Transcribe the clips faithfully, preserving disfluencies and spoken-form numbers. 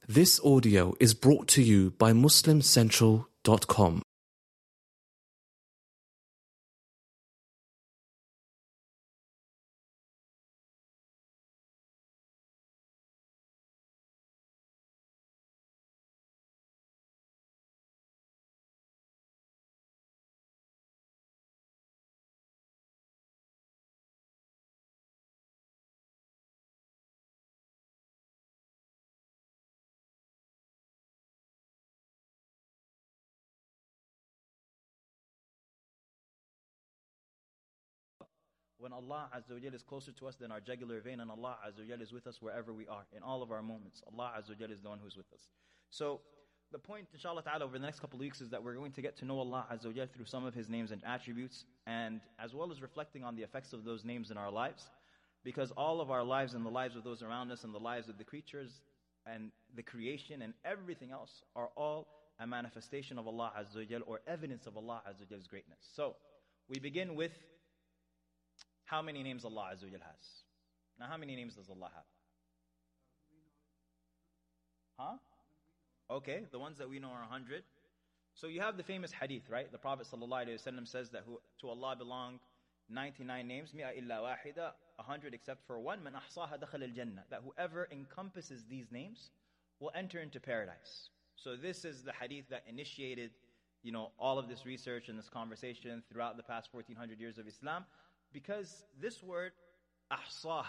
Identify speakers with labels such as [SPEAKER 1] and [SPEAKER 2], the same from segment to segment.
[SPEAKER 1] This audio is brought to you by Muslim Central dot com.
[SPEAKER 2] When Allah Azza wa Jal is closer to us than our jugular vein, and Allah Azza wa Jal is with us wherever we are, in all of our moments. Allah Azza wa Jal is the one who's with us. So, the point, inshallah ta'ala, over the next couple of weeks is that we're going to get to know Allah Azza wa Jal through some of His names and attributes, and as well as reflecting on the effects of those names in our lives. Because all of our lives and the lives of those around us and the lives of the creatures and the creation and everything else are all a manifestation of Allah Azza wa Jal, or evidence of Allah Azza wa Jal's greatness. So, we begin with how many names Allah Azza wa Jal has. Now, how many names does Allah have? Huh? Okay, the ones that we know are one hundred. So you have the famous hadith, right? The Prophet ﷺ says that who, to Allah belong ninety-nine names, mi'a illa wahida, one hundred except for one, man ahsaha dakhal al-jannah, that whoever encompasses these names will enter into paradise. So this is the hadith that initiated, you know, all of this research and this conversation throughout the past fourteen hundred years of Islam. Because this word, ahsaha,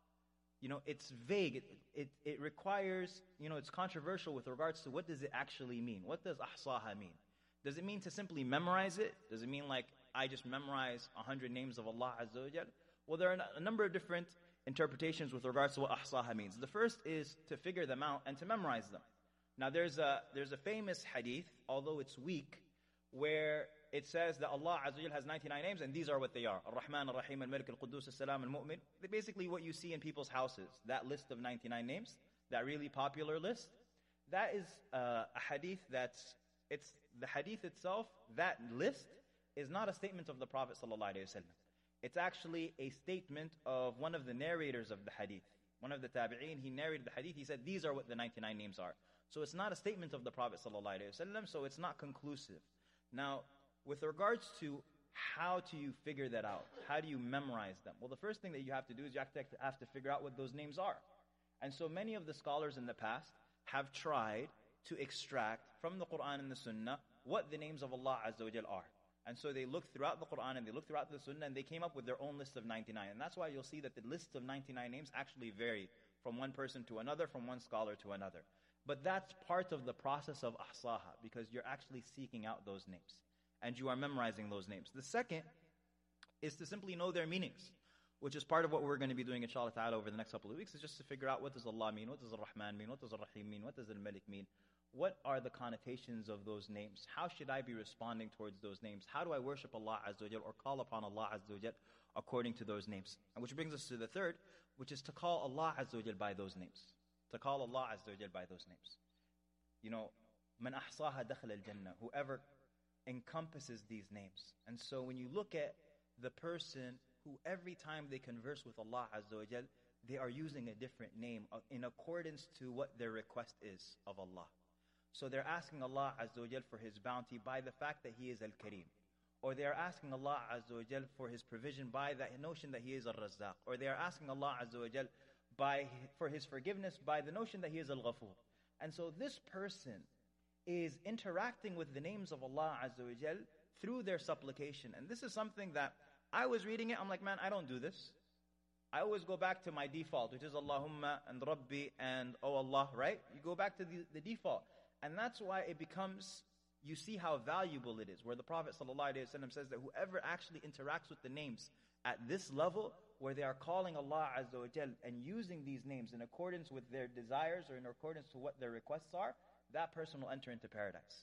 [SPEAKER 2] you know, it's vague. It, it, it requires, you know, it's controversial with regards to what does it actually mean. What does ahsaha mean? Does it mean to simply memorize it? Does it mean like I just memorize one hundred names of Allah Azza wa Jal? Well, there are a number of different interpretations with regards to what ahsaha means. The first is to figure them out and to memorize them. Now, there's a, there's a famous hadith, although it's weak, where it says that Allah Azza wa Jal has ninety-nine names, and these are what they are. Ar-Rahman, Ar-Rahim, Al-Malik, Al-Quddus, Al-Salam, Al-Mu'min. They're basically what you see in people's houses. That list of ninety-nine names, that really popular list, that is uh, a hadith that's, it's the hadith itself, that list is not a statement of the Prophet Sallallahu Alaihi Wasallam. It's actually a statement of one of the narrators of the hadith. One of the tabi'een, he narrated the hadith, he said, these are what the ninety-nine names are. So it's not a statement of the Prophet Sallallahu Alaihi Wasallam, so it's not conclusive. Now, with regards to how do you figure that out? How do you memorize them? Well, the first thing that you have to do is you have to, have to figure out what those names are. And so many of the scholars in the past have tried to extract from the Quran and the Sunnah what the names of Allah Azza wa Jal are. And so they looked throughout the Quran and they looked throughout the Sunnah and they came up with their own list of ninety-nine. And that's why you'll see that the lists of ninety-nine names actually vary from one person to another, from one scholar to another. But that's part of the process of ahsaha, because you're actually seeking out those names. And you are memorizing those names. The second is to simply know their meanings, which is part of what we're going to be doing, inshallah ta'ala, over the next couple of weeks, is just to figure out what does Allah mean, what does Ar-Rahman mean, what does Ar-Rahim mean, what does Al-Malik mean, what are the connotations of those names, how should I be responding towards those names, how do I worship Allah Azza wa Jal or call upon Allah Azza wa Jal according to those names. And which brings us to the third, which is to call Allah Azza wa Jal by those names. To call Allah Azza wa Jal by those names. You know, man ahsaha dakhal al-jannah, whoever encompasses these names. And so when you look at the person who every time they converse with Allah Azza wa Jal, they are using a different name in accordance to what their request is of Allah. So they're asking Allah Azza wa Jal for His bounty by the fact that He is Al-Kareem. Or they are asking Allah Azza wa Jal for His provision by the notion that He is Al-Razzaq. Or they are asking Allah Azza wa Jal by, for His forgiveness by the notion that He is Al-Ghafur. And so this person is interacting with the names of Allah Azza wa Jal through their supplication. And this is something that I was reading it, I'm like, man, I don't do this. I always go back to my default, which is Allahumma and Rabbi and oh Allah, right? You go back to the, the default. And that's why it becomes, you see how valuable it is, where the Prophet ﷺ says that whoever actually interacts with the names at this level, where they are calling Allah Azza wa Jal and using these names in accordance with their desires or in accordance to what their requests are, that person will enter into paradise.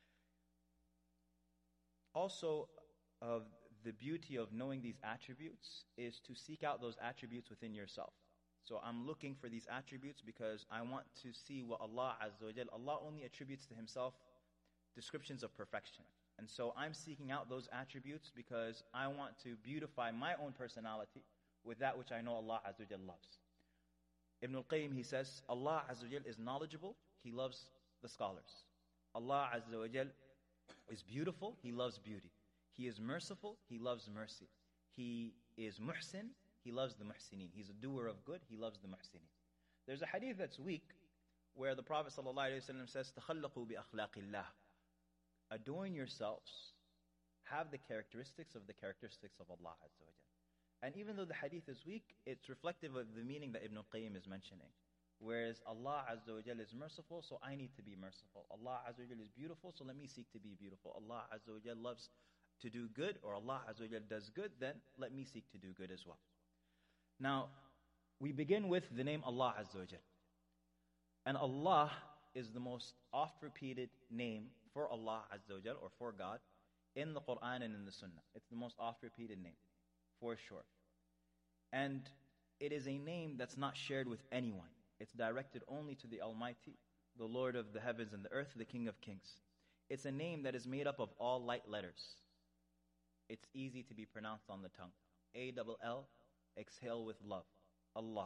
[SPEAKER 2] Also, of the beauty of knowing these attributes is to seek out those attributes within yourself. So I'm looking for these attributes because I want to see what Allah Azza wa Jal, Allah only attributes to Himself descriptions of perfection. And so I'm seeking out those attributes because I want to beautify my own personality with that which I know Allah Azza wa Jal loves. Ibn al-Qayyim, he says, Allah Azza wa Jal is knowledgeable, He loves the scholars. Allah Azza wa Jal is beautiful, He loves beauty. He is merciful, He loves mercy. He is muhsin, He loves the muhsinin. He's a doer of good, He loves the muhsinin. There's a hadith that's weak where the Prophet ﷺ says, تَخَلَّقُوا بِأَخْلَاقِ اللَّهِ. Adorn yourselves, have the characteristics of the characteristics of Allah Azza wa Jal. And even though the hadith is weak, it's reflective of the meaning that Ibn al-Qayyim is mentioning. Whereas Allah Azza wa Jal is merciful, so I need to be merciful. Allah Azza wa Jal is beautiful, so let me seek to be beautiful. Allah Azza wa Jal loves to do good, or Allah Azza wa Jal does good, then let me seek to do good as well. Now, we begin with the name Allah Azza wa Jal. And Allah is the most oft-repeated name for Allah Azza wa Jal, or for God, in the Quran and in the Sunnah. It's the most oft-repeated name, for sure. And it is a name that's not shared with anyone. It's directed only to the Almighty, the Lord of the heavens and the earth, the King of kings. It's a name that is made up of all light letters. It's easy to be pronounced on the tongue. A L L, exhale with love. Allah.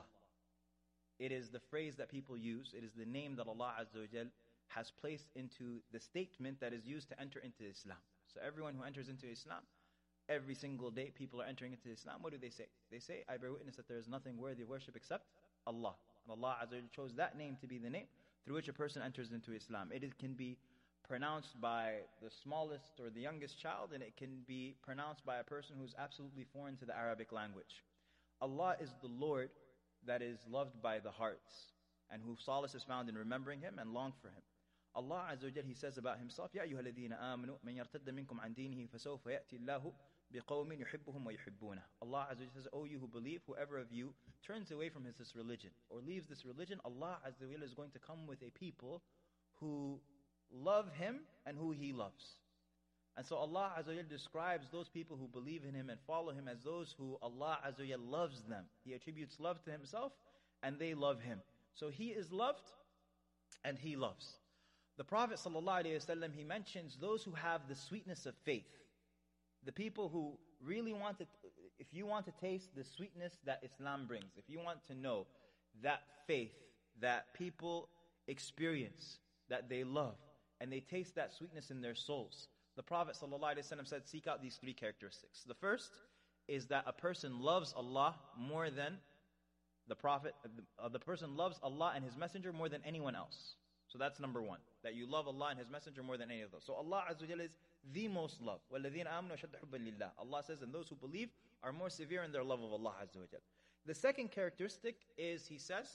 [SPEAKER 2] It is the phrase that people use. It is the name that Allah Azza wa Jal has placed into the statement that is used to enter into Islam. So everyone who enters into Islam, every single day people are entering into Islam. What do they say? They say, I bear witness that there is nothing worthy of worship except Allah. And Allah Azza wa Jal chose that name to be the name through which a person enters into Islam. It can be pronounced by the smallest or the youngest child, and it can be pronounced by a person who's absolutely foreign to the Arabic language. Allah is the Lord that is loved by the hearts, and whose solace is found in remembering Him and long for Him. Allah Azza wa Jal, He says about Himself, يَا أَيُّهَا الَّذِينَ آمَنُوا مَنْ يَرْتَدَّ مِنْكُمْ عَنْ دِينِهِ فَسَوْفَ يَأْتِي اللَّهُ بِقَوْمٍ يُحِبُّهُمْ وَيُحِبُّونَهُ. Allah Azza wa Jal says, O you who believe, whoever of you turns away from his this religion or leaves this religion, Allah Azza wa Jal is going to come with a people who love Him and who He loves. And so Allah Azza wa Jal describes those people who believe in Him and follow Him as those who Allah Azza wa Jal loves them. He attributes love to Himself and they love Him. So He is loved and He loves. The Prophet ﷺ, he mentions those who have the sweetness of faith. The people who really want to, if you want to taste the sweetness that Islam brings, if you want to know that faith that people experience, that they love, and they taste that sweetness in their souls, the Prophet ﷺ said, seek out these three characteristics. The first is that a person loves Allah more than the Prophet, uh, the person loves Allah and His Messenger more than anyone else. So that's number one, that you love Allah and His Messenger more than any of those. So Allah Azza wa Jalla is the most loved. وَالَّذِينَ آمَنُوا أَشَدَّ حُبًّا لِلَّهِ. Allah says, and those who believe are more severe in their love of Allah Azza wa Jalla. The second characteristic is, He says,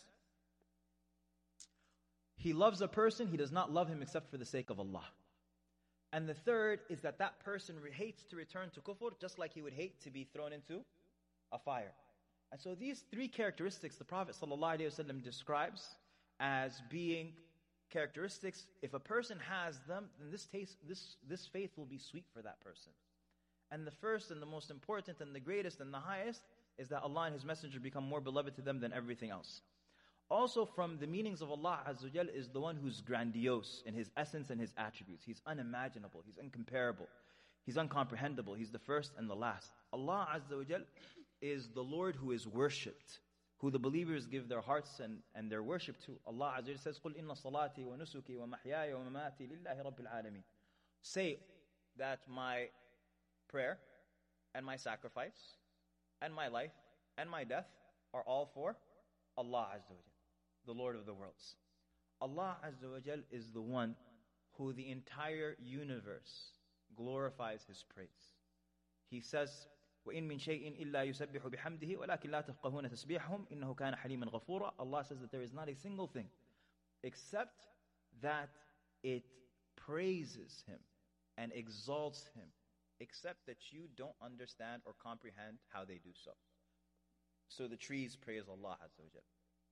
[SPEAKER 2] He loves a person, He does not love him except for the sake of Allah. And the third is that that person hates to return to kufr, just like he would hate to be thrown into a fire. And so these three characteristics the Prophet ﷺ describes as being characteristics. If a person has them, then this taste, this this faith will be sweet for that person. And the first and the most important and the greatest and the highest is that Allah and His Messenger become more beloved to them than everything else. Also from the meanings of Allah Azza wa Jal is the one who's grandiose in His essence and His attributes. He's unimaginable, He's incomparable, He's uncomprehendable, He's the first and the last. Allah Azza wa Jal is the Lord who is worshipped, who the believers give their hearts and, and their worship to. Allah Azza wa Jal says, قُلْ إِنَّ صَلَاتِي وَنُسُكِي وَمَحْيَايَ وَمَمَاتِي لِلَّهِ رَبِّ الْعَالَمِينَ. Say that my prayer and my sacrifice and my life and my death are all for Allah Azza wa Jal, the Lord of the worlds. Allah Azza wa Jal is the one who the entire universe glorifies His praise. He says, وَإِن مِّن شَيْءٍ إِلَّا يُسَبِّحُ بِحَمْدِهِ وَلَكِنْ لَا تَفْقَهُونَ تَسْبِيحَهُمْ إِنَّهُ كَانَ حَلِيمًا غَفُورًا. Allah says that there is not a single thing except that it praises Him and exalts Him, except that you don't understand or comprehend how they do so. So the trees praise Allah Azza wa Jal.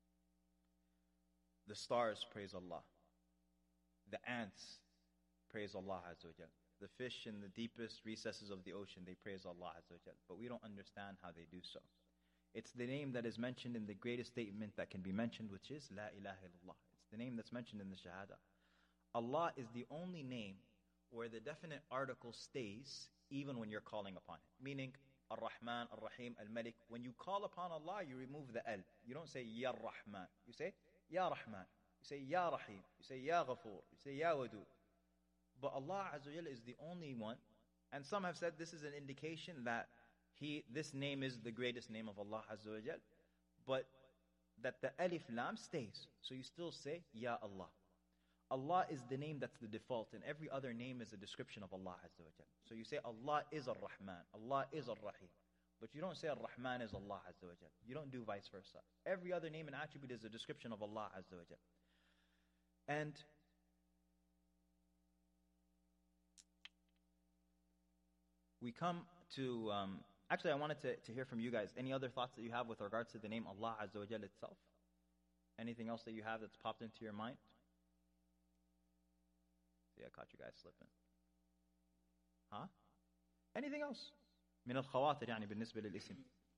[SPEAKER 2] The stars praise Allah. The ants praise Allah Azza wa Jal. The fish in the deepest recesses of the ocean, they praise Allah Azza wa Jal. But we don't understand how they do so. It's the name that is mentioned in the greatest statement that can be mentioned, which is La ilaha illallah. It's the name that's mentioned in the Shahada. Allah is the only name where the definite article stays even when you're calling upon it. Meaning, Ar-Rahman, Ar-Rahim, Al-Malik. When you call upon Allah, you remove the Al. You don't say Ya Rahman. You say Ya Rahman. You say Ya Rahim. You say Ya Ghafoor. You say Ya Wadud. But Allah Azza wa Jalla is the only one. And some have said this is an indication that He, this name is the greatest name of Allah Azza wa Jalla. But that the Alif Lam stays. So you still say Ya Allah. Allah is the name that's the default, and every other name is a description of Allah Azza wa Jalla. So you say Allah is Ar-Rahman, Allah is Ar-Rahim. But you don't say Ar-Rahman is Allah Azza wa Jalla. You don't do vice versa. Every other name and attribute is a description of Allah Azza wa Jalla. And we come to, um, actually I wanted to, to hear from you guys. Any other thoughts that you have with regards to the name Allah Azza wa Jalla itself? Anything else that you have that's popped into your mind? See, I caught you guys slipping. Huh? Anything else? من الخواطر يعني بالنسبة للاسم.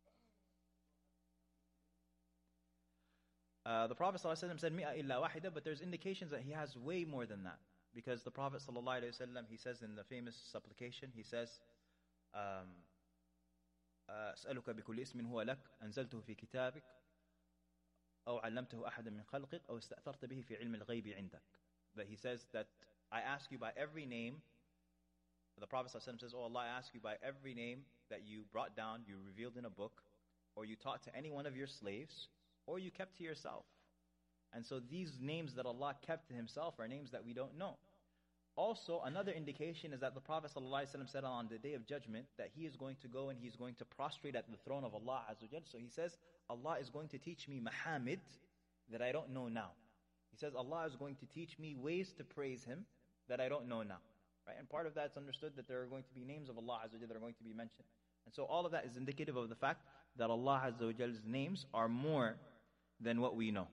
[SPEAKER 2] Uh, the Prophet ﷺ said مئة إلا واحدة, but there's indications that he has way more than that. Because the Prophet ﷺ, he says in the famous supplication, he says, um, أسألك بكل اسم هو لك أنزلته في كتابك أو علمته أحدا من خلقك أو استأثرت به في علم الغيب عندك. That he says that I ask you by every name. The Prophet ﷺ says, oh Allah, I ask you by every name that you brought down, you revealed in a book, or you taught to any one of your slaves, or you kept to yourself. And so these names that Allah kept to Himself are names that we don't know. Also, another indication is that the Prophet ﷺ said on the Day of Judgment that he is going to go and he is going to prostrate at the throne of Allah Azza wa Jalla. So he says, Allah is going to teach me Mahamid that I don't know now. He says, Allah is going to teach me ways to praise Him that I don't know now. Right? And part of that is understood that there are going to be names of Allah Azza wa Jalla that are going to be mentioned. And so all of that is indicative of the fact that Allah Azza wa Jalla's names are more than what we know.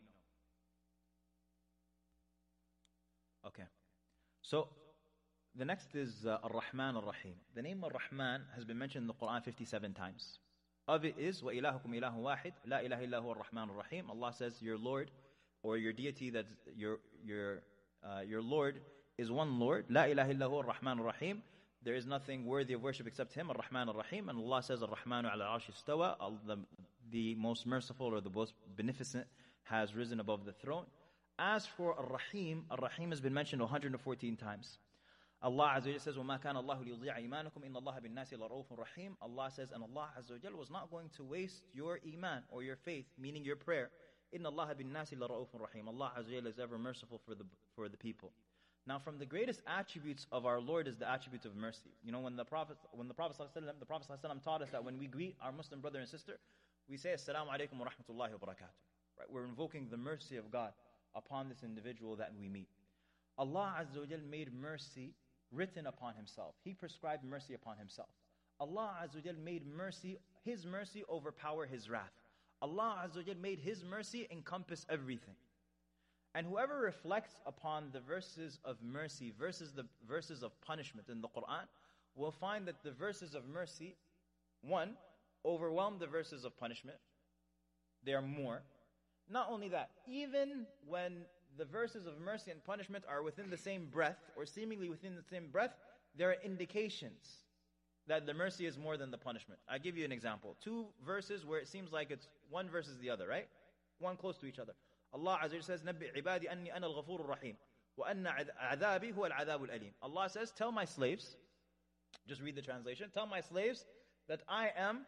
[SPEAKER 2] Okay. So, the next is uh, Ar-Rahman Ar-Rahim. The name Ar-Rahman has been mentioned in the Quran fifty-seven times. Of it is, وَإِلَهُكُمْ إِلَهٌ وَاحِدٌ لَا إِلَهَ إِلَّا هُوَ الرَّحْمَنُ الرَّحِيمُ. Allah says, your Lord, or your deity, that your your uh, your Lord is one Lord. لَا إِلَهَ إِلَّا هُوَ الرَّحْمَنُ الرَّحِيمُ. There is nothing worthy of worship except Him, Ar-Rahman Ar-Rahim. And Allah says, Ar-Rahmanu ala al-arshi istawa. The, the most merciful or the most beneficent has risen above the throne. As for Ar-Rahim, Ar-Rahim has been mentioned one hundred fourteen times. Allah Azza wa Jalla says, وَمَا كَانَ اللَّهُ لِيُضِيعَ إِيمَانَكُمْ إِنَّ اللَّهَ بِالنَّاسِ لَرَءُوفٌ رَحِيمٌ. Allah says, and Allah Azza wa Jalla was not going to waste your iman or your faith, meaning your prayer. إِنَّ اللَّهَ بِالنَّاسِ لَرَءُوفٌ رَحِيمٌ. Allah Azza wa Jalla is ever merciful for the for the people. Now, from the greatest attributes of our Lord is the attribute of mercy. You know, when the Prophet, when the Prophet ﷺ, the Prophet ﷺ taught us that when we greet our Muslim brother and sister, we say, Assalamu alaikum wa rahmatullahi wa barakatuh. Right? We're invoking the mercy of God upon this individual that we meet. Allah Azza wa Jal made mercy written upon Himself. He prescribed mercy upon Himself. Allah Azza wa Jal made mercy, His mercy overpower His wrath. Allah Azza wa Jal made His mercy encompass everything. And whoever reflects upon the verses of mercy versus the verses of punishment in the Quran will find that the verses of mercy, one, overwhelm the verses of punishment. They are more. Not only that, even when the verses of mercy and punishment are within the same breath, or seemingly within the same breath, there are indications that the mercy is more than the punishment. I'll give you an example. Two verses where it seems like it's one versus the other, right? One close to each other. Allah Azza wa Jalla says, نَبِّئْ عِبَادِ أَنِّي أَنَا الْغَفُورُ الرَّحِيمُ وَأَنَّ عَذَابِي هُوَ الْعَذَابُ الْأَلِيمُ. Allah says, tell my slaves, just read the translation, tell my slaves that I am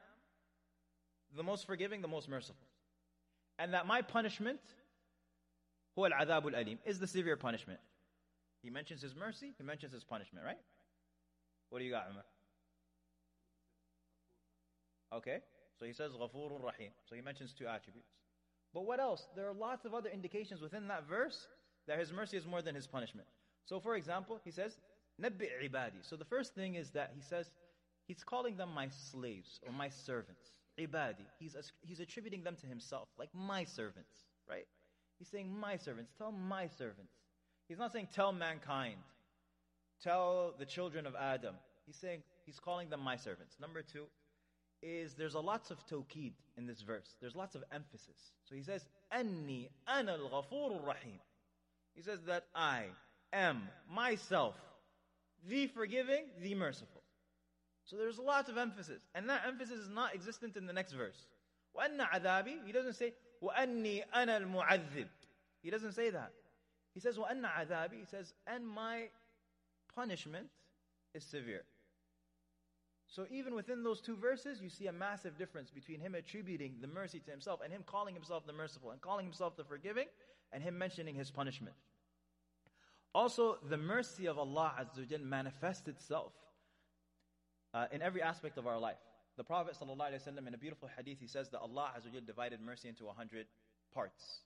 [SPEAKER 2] the most forgiving, the most merciful. And that my punishment, هُوَ الْعَذَابُ الْأَلِيمُ, is the severe punishment. He mentions His mercy, He mentions His punishment, right? What do you got, Umar? Okay, so He says, غَفُورٌ Rahim. So He mentions two attributes. But what else? There are lots of other indications within that verse that His mercy is more than His punishment. So for example, He says, نَبِّئْ عِبَادِي. So the first thing is that He says, He's calling them my slaves or my servants. Ibadi. He's, he's attributing them to Himself, like my servants, right? He's saying my servants, tell my servants. He's not saying tell mankind, tell the children of Adam. He's saying, He's calling them my servants. Number two, is there's a lots of tawqid in this verse. There's lots of emphasis. So He says, Anni ana al-ghafur rahim. He says that I am myself the forgiving, the merciful. So there's a lot of emphasis. And that emphasis is not existent in the next verse. وَأَنَّ عَذَابِي, he doesn't say, وَأَنِّي أَنَا الْمُعَذِّبِ. He doesn't say that. He says, وَأَنَّ عَذَابِي, he says, and my punishment is severe. So even within those two verses, you see a massive difference between him attributing the mercy to himself and him calling himself the merciful and calling himself the forgiving and him mentioning his punishment. Also, the mercy of Allah Azza wa Jal manifests itself uh, in every aspect of our life. The Prophet ﷺ, in a beautiful hadith, he says that Allah Azza wa Jal divided mercy into a hundred parts.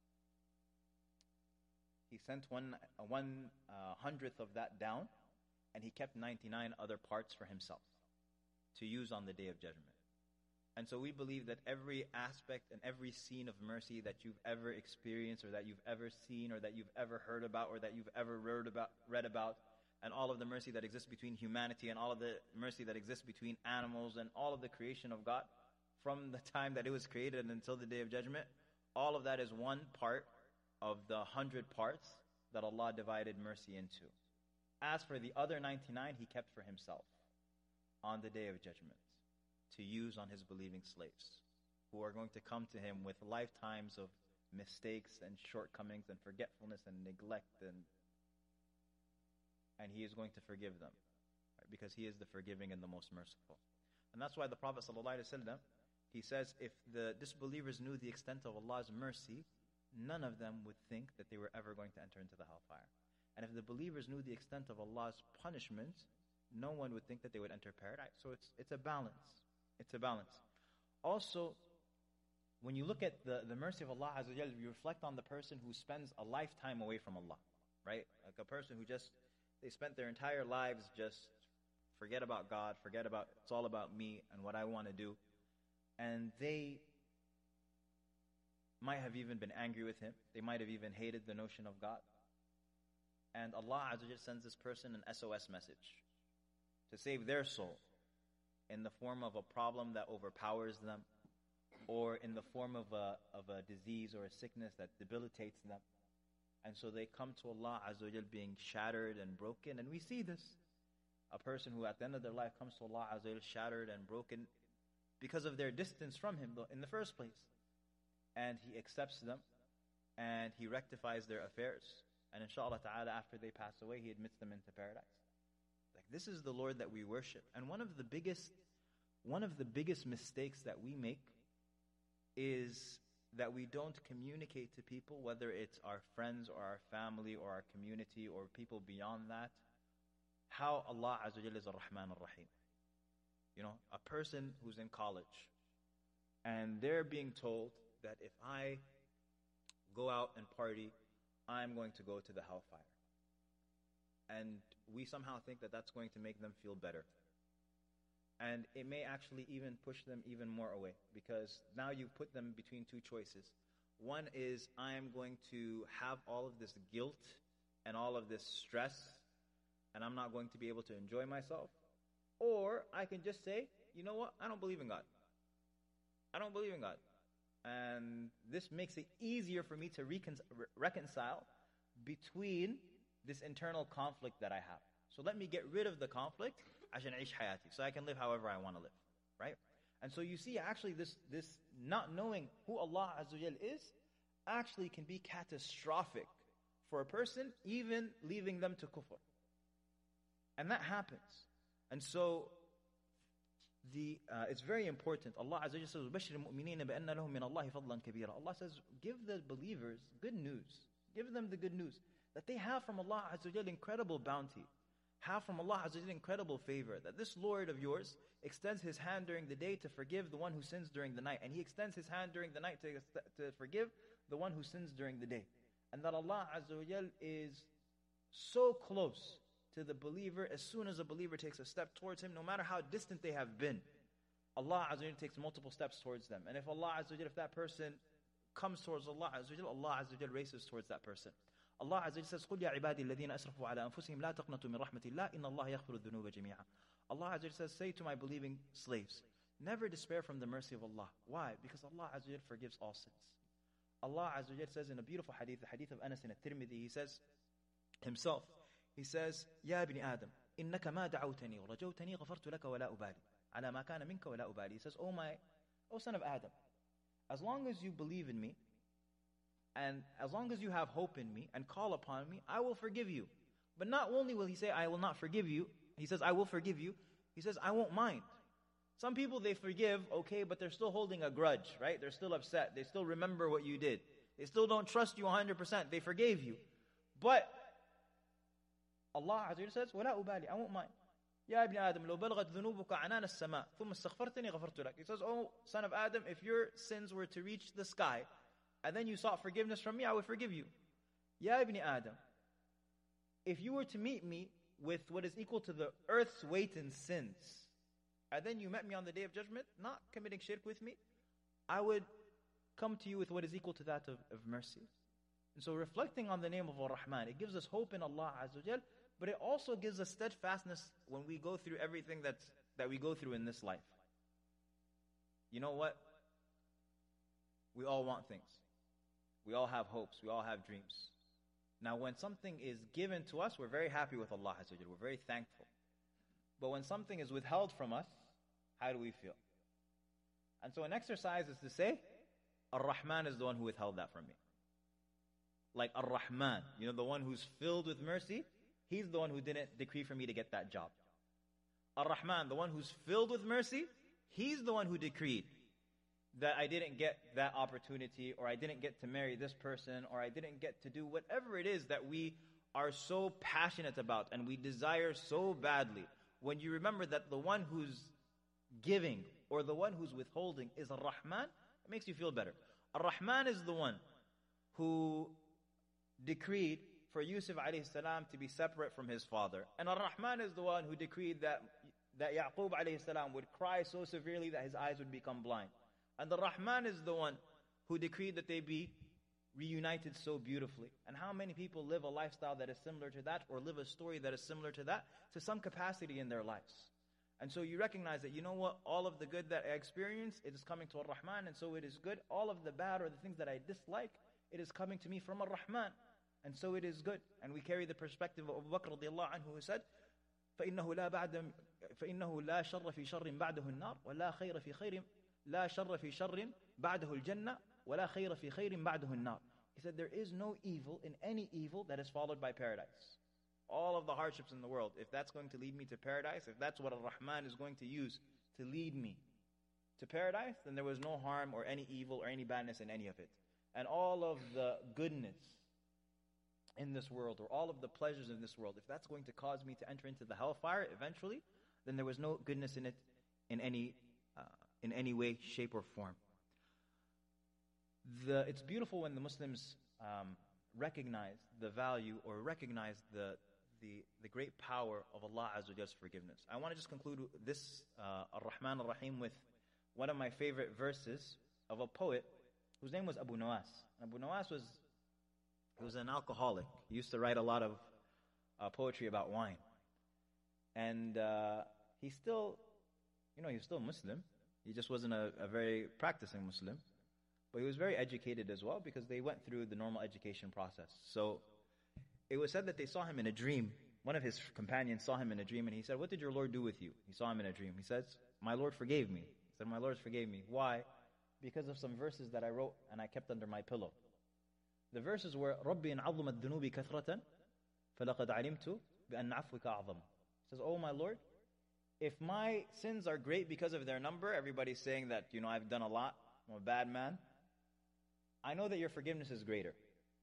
[SPEAKER 2] He sent one, uh, one uh, hundredth of that down, and he kept ninety-nine other parts for himself to use on the Day of Judgment. And so we believe that every aspect and every scene of mercy that you've ever experienced or that you've ever seen or that you've ever heard about or that you've ever read about, read about, and all of the mercy that exists between humanity and all of the mercy that exists between animals and all of the creation of God from the time that it was created until the Day of Judgment, all of that is one part of the hundred parts that Allah divided mercy into. As for the other ninety-nine, He kept for Himself on the Day of Judgment to use on His believing slaves who are going to come to Him with lifetimes of mistakes and shortcomings and forgetfulness and neglect, and and He is going to forgive them, right? Because He is the forgiving and the most merciful. And that's why the Prophet ﷺ, he says, if the disbelievers knew the extent of Allah's mercy, none of them would think that they were ever going to enter into the hellfire. And if the believers knew the extent of Allah's punishment, no one would think that they would enter paradise. So it's it's a balance. It's a balance. Also, when you look at the, the mercy of Allah Azza wa Jal, you reflect on the person who spends a lifetime away from Allah, right? Like a person who just, they spent their entire lives just forget about God, forget about, it's all about me and what I want to do. And they might have even been angry with Him. They might have even hated the notion of God. And Allah Azza wa Jal sends this person an S O S message to save their soul in the form of a problem that overpowers them, or in the form of a of a disease or a sickness that debilitates them. And so they come to Allah Azza wa Jal being shattered and broken. And we see this. A person who at the end of their life comes to Allah Azza wa Jal shattered and broken because of their distance from Him in the first place. And He accepts them and He rectifies their affairs. And inshallah ta'ala, after they pass away, He admits them into paradise. Like, this is the Lord that we worship. And one of the biggest, one of the biggest mistakes that we make is that we don't communicate to people, whether it's our friends or our family or our community or people beyond that, how Allah Azza wa Jalla is Ar-Rahman Ar-Rahim. You know, a person who's in college and they're being told that if I go out and party, I'm going to go to the hellfire. And we somehow think that that's going to make them feel better. And it may actually even push them even more away, because now you put them between two choices. One is, I am going to have all of this guilt and all of this stress, and I'm not going to be able to enjoy myself. Or I can just say, you know what, I don't believe in God. I don't believe in God. And this makes it easier for me to recon- reconcile between this internal conflict that I have. So let me get rid of the conflict, عشان أعيش حياتي, so I can live however I want to live, right? And so you see, actually, this this not knowing who Allah Azza wa Jal is actually can be catastrophic for a person, even leaving them to kufr. And that happens. And so the uh, it's very important. Allah Azza wa Jal says, "Bashir al-mu'minina bi anna lahum min Allahi fadlan kabira." Allah says, give the believers good news. Give them the good news that they have from Allah Azza wa Jal incredible bounty, have from Allah Azza wa Jal incredible favor, that this Lord of yours extends His hand during the day to forgive the one who sins during the night, and He extends His hand during the night to, to forgive the one who sins during the day. And that Allah Azza wa Jal is so close to the believer. As soon as a believer takes a step towards Him, no matter how distant they have been, Allah Azza wa Jal takes multiple steps towards them. And if Allah Azza wa Jal, if that person comes towards Allah Azza wa Jal, Allah Azza wa Jal races towards that person. Allah Azza wa Jal says, قُلْ يَا عِبَادِي الَّذِينَ أَسْرَفُوا عَلَىٰ أَنفُسِهِمْ لَا تَقْنَطُوا مِنْ رَحْمَةِ اللَّهِ إِنَّ اللَّهَ يَغْفِرُ الذُّنُوبَ جَمِيعًا. Allah Azza wa Jal says, say to my believing slaves, never despair from the mercy of Allah. Why? Because Allah Azza wa Jal forgives all sins. Allah Azza wa Jal says in a beautiful hadith, the hadith of Anas in at-Tirmidhi, He says himself, He says, يَا بِنِ آدَمْ إنك ما دعوتني ورجوتني غفرت لك ولا أبالي على ما كان منك ولا أبالي. He says, oh my, oh son of Adam, as long as you believe in me, and as long as you have hope in me and call upon me, I will forgive you. But not only will he say, I will not forgive you, he says, I will forgive you. He says, I won't mind. Some people, they forgive, okay, but they're still holding a grudge, right? They're still upset. They still remember what you did. They still don't trust you one hundred percent. They forgave you. But Allah Azza wa Jalla says, وَلَا أُبَالِي, I won't mind. يا ابن آدم لو بلغت ذنوبك عنان السماء ثم استغفرتني غفرت لك. He says, oh son of Adam, if your sins were to reach the sky and then you sought forgiveness from me, I would forgive you. يا ابن آدم, if you were to meet me with what is equal to the earth's weight in sins, and then you met me on the day of judgment, not committing shirk with me, I would come to you with what is equal to that of, of mercy. And so reflecting on the name of Ar-Rahman, it gives us hope in Allah Azza wa Jal, but it also gives us steadfastness when we go through everything that's, that we go through in this life. You know what? We all want things. We all have hopes. We all have dreams. Now when something is given to us, we're very happy with Allah Azza wa Jal. We're very thankful. But when something is withheld from us, how do we feel? And so an exercise is to say, Ar-Rahman is the one who withheld that from me. Like Ar-Rahman, you know, the one who's filled with mercy, he's the one who didn't decree for me to get that job. Ar-Rahman, the one who's filled with mercy, he's the one who decreed that I didn't get that opportunity, or I didn't get to marry this person, or I didn't get to do whatever it is that we are so passionate about and we desire so badly. When you remember that the one who's giving or the one who's withholding is Ar-Rahman, it makes you feel better. Ar-Rahman is the one who decreed for Yusuf alayhi salam to be separate from his father. And Ar-Rahman is the one who decreed that, that Yaqub alayhi salam would cry so severely that his eyes would become blind. And Ar-Rahman is the one who decreed that they be reunited so beautifully. And how many people live a lifestyle that is similar to that, or live a story that is similar to that, to some capacity in their lives. And so you recognize that, you know what, all of the good that I experience, it is coming to Ar-Rahman, and so it is good. All of the bad or the things that I dislike, it is coming to me from Ar-Rahman, and so it is good. And we carry the perspective of Abu Bakr radiallahu anhu, who said, فَإِنَّهُ لَا بَعْدَ فَإِنَّهُ لَا شَرَّ فِي شَرٍّ بَعْدَهُ النَّارِ وَلَا خَيْرَ فِي خَيْرٍ لَا شَرَّ فِي شَرٍّ بَعْدَهُ الْجَنَّةِ وَلَا خَيْرَ فِي خَيْرٍ بَعْدَهُ النَّارِ. He said, there is no evil in any evil that is followed by paradise. All of the hardships in the world, if that's going to lead me to paradise, if that's what Ar-Rahman is going to use to lead me to paradise, then there was no harm or any evil or any badness in any of it. And all of the goodness in this world, or all of the pleasures in this world, if that's going to cause me to enter into the hellfire eventually, then there was no goodness in it in any uh, in any way, shape, or form. The, it's beautiful when the Muslims um, recognize the value or recognize the, the the great power of Allah Azza wa Jall's forgiveness. I want to just conclude this uh, Ar-Rahman Ar-Rahim with one of my favorite verses of a poet whose name was Abu Nawas. Abu Nawas was he was an alcoholic. He used to write a lot of uh, poetry about wine, and uh, he still, you know, he was still Muslim. He just wasn't a, a very practicing Muslim. But he was very educated as well, because they went through the normal education process. So it was said that they saw him in a dream. One of his companions saw him in a dream, and he said, "What did your Lord do with you?" He saw him in a dream. He says, "My Lord forgave me." He said, "My Lord forgave me. Why?" Because of some verses that I wrote and I kept under my pillow. The verses were, رَبِّ إِنْ عَظُمَتْ الذُّنُوبِ كَثْرَةً فَلَقَدْ عَلِمْتُ بِأَنَّ عَفْوِكَ أَعْظَمُ. He says, "Oh my Lord, if my sins are great because of their number," everybody's saying that, you know, I've done a lot, I'm a bad man, "I know that your forgiveness is greater.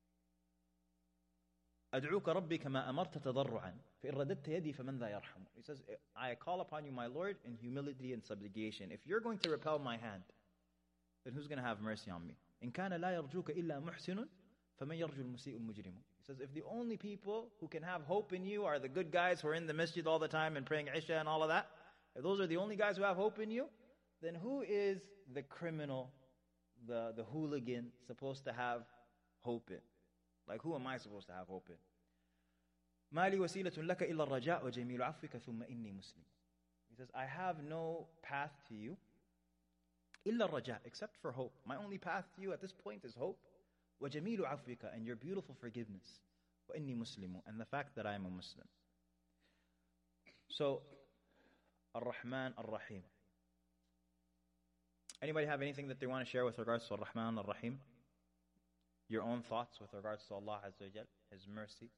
[SPEAKER 2] أدعوك ربي كما أمرت تضرعا فإن رددت يدي فمن ذا يرحم." He says, "I call upon you, my Lord, in humility and subjugation. If you're going to repel my hand, then who's going to have mercy on me? إن كان لا يرجوك إلا محسن فمن يرجو المسيء المجرم." He says, if the only people who can have hope in you are the good guys who are in the masjid all the time and praying Isha and all of that, if those are the only guys who have hope in you, then who is the criminal, the, the hooligan supposed to have hope in? Like, who am I supposed to have hope in? مَا لِي وَسِيلَةٌ لَكَ إِلَّا الرَّجَاءُ وَجَمِيلُ عَفْوِكَ ثُمَّ إِنِّي مُسْلِمٌ. He says, I have no path to you, إِلَّا الرَّجَاء, except for hope. My only path to you at this point is hope. وَجَمِيلُ عَفْوِكَ, and your beautiful forgiveness. وَإِنِّي مُسْلِمٌ, and the fact that I am a Muslim. So, Ar-Rahman, Ar-Rahim. Anybody have anything that they want to share with regards to Ar-Rahman, Ar-Rahim? Your own thoughts with regards to Allah Azza wa Jal, His mercy?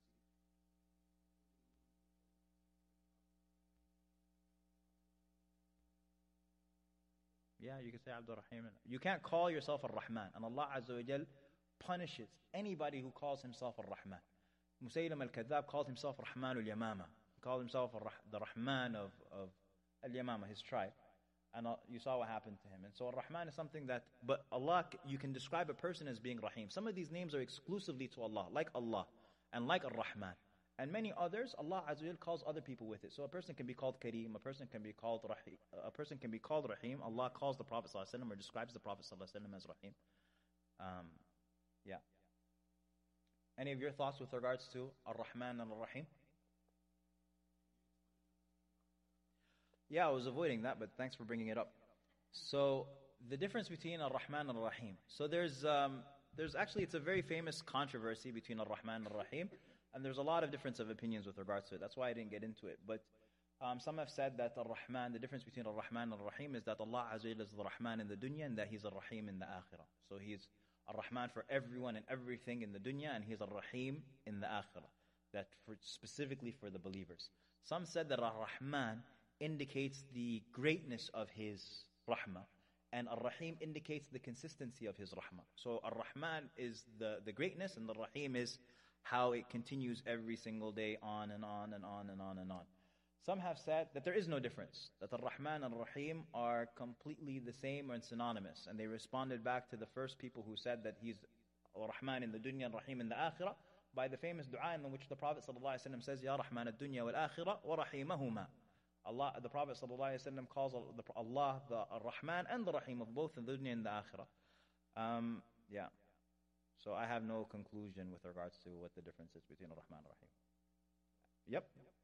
[SPEAKER 2] Yeah, you can say Abdul Rahim. You can't call yourself Ar-Rahman. And Allah Azza wa Jal punishes anybody who calls himself Ar-Rahman. Musaylim al-Kadhab called himself Rahman al-Yamama. He called himself the Rahman of, of al-Yamama, his tribe. And you saw what happened to him. And so Ar-Rahman is something that, but Allah, you can describe a person as being Rahim. Some of these names are exclusively to Allah, like Allah, and like Ar-Rahman. And many others, Allah Azza wa Jal calls other people with it. So a person can be called Kareem, a person can be called Rahim, a person can be called Rahim. Allah calls the Prophet ﷺ or describes the Prophet ﷺ as Rahim. Um, yeah. Any of your thoughts with regards to Ar-Rahman and Ar-Rahim? Yeah, I was avoiding that, but thanks for bringing it up. So, the difference between Ar-Rahman and Ar-Rahim. So there's, um, there's actually, it's a very famous controversy between Ar-Rahman and Ar-Rahim, and there's a lot of difference of opinions with regards to it. That's why I didn't get into it. But um, some have said that Ar-Rahman, the difference between Ar-Rahman and Ar-Rahim is that Allah Azza wa Jalla is the Rahman in the dunya and that He's Ar-Rahim in the akhirah. So He's Ar-Rahman for everyone and everything in the dunya, and He's Ar-Rahim in the akhirah. That for, specifically for the believers. Some said that Ar-Rahman indicates the greatness of His rahmah, and Ar-Rahim indicates the consistency of His rahmah. So Ar-Rahman is the, the greatness, and Ar-Rahim is how it continues every single day on and on and on and on and on. Some have said that there is no difference, that Ar-Rahman and Ar-Rahim are completely the same and synonymous, and they responded back to the first people who said that He's Ar-Rahman in the dunya and Rahim in the akhirah by the famous dua in which the Prophet ﷺ says, Ya Rahman ad-dunya wal-akhirah wa rahimahuma. Allah, the Prophet ﷺ calls Allah the Ar-Rahman and the Rahim of both the dunya and the akhirah. Um, yeah. So I have no conclusion with regards to what the difference is between Ar-Rahman and Ar-Rahim. Yep.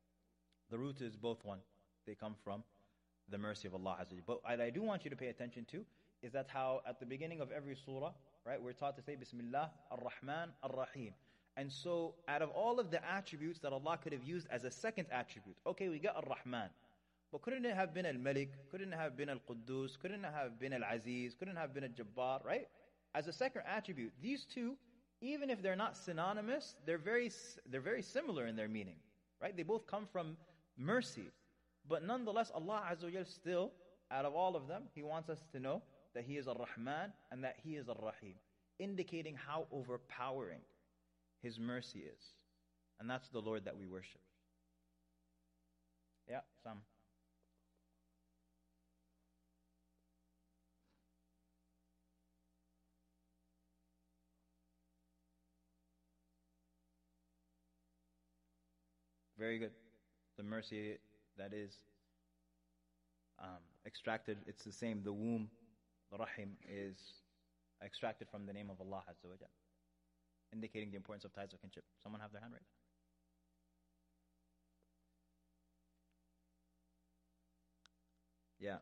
[SPEAKER 2] The root is both one. They come from the mercy of Allah Azza wa Jalla. But what I do want you to pay attention to is that how at the beginning of every surah, right, we're taught to say Bismillah, Ar-Rahman, Ar-Rahim. And so out of all of the attributes that Allah could have used as a second attribute, okay, we got Ar-Rahman. But couldn't it have been Al-Malik? Couldn't it have been Al-Quddus? Couldn't it have been Al-Aziz? Couldn't it have been Al-Jabbar? Right? As a second attribute, these two, even if they're not synonymous, they're very they're very similar in their meaning. Right? They both come from mercy. But nonetheless, Allah Azza wa Jal still, out of all of them, He wants us to know that He is Ar-Rahman and that He is Ar-Rahim, indicating how overpowering His mercy is. And that's the Lord that we worship. Yeah, Sam. Very good. The mercy that is um, extracted, it's the same. The womb, the rahim, is extracted from the name of Allah Azza wa Jalla, indicating the importance of ties of kinship. Someone have their hand raised? Yeah.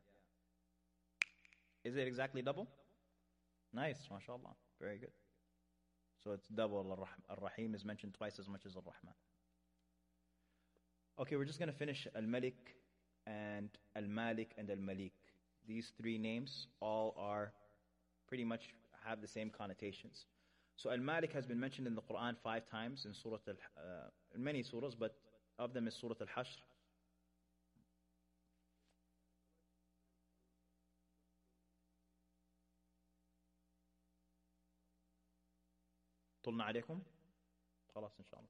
[SPEAKER 2] Is it exactly double? Nice, mashallah. Very good. So it's double. Ar-Rahim is mentioned twice as much as Ar-Rahman. Okay, we're just going to finish Al-Malik and Al-Malik and Al-Malik. These three names all are pretty much have the same connotations. So Al-Malik has been mentioned in the Quran five times in Surah Al, uh, in many surahs, but of them is Surah Al-Hashr. طلنا عليكم خلاص إن شاء الله.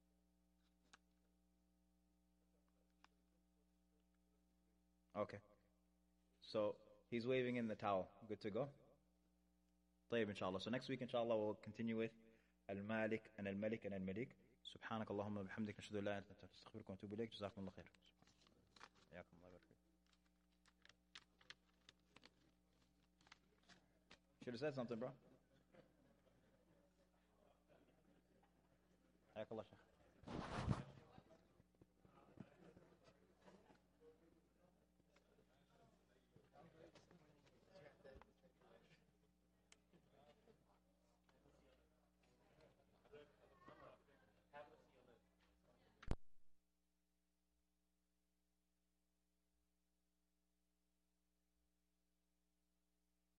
[SPEAKER 2] Okay. So he's waving in the towel. Good to go? طيب inshallah. So next week inshallah we'll continue with Al-Malik and Al-Malik and Al-Malik. سبحانك اللهم وبحمدك نشهد ان لا اله الا انت نستغفرك ونتوب اليك. جزاكم الله خير. حياكم الله وبارك. Should have said something, bro. حياك الله شيخ.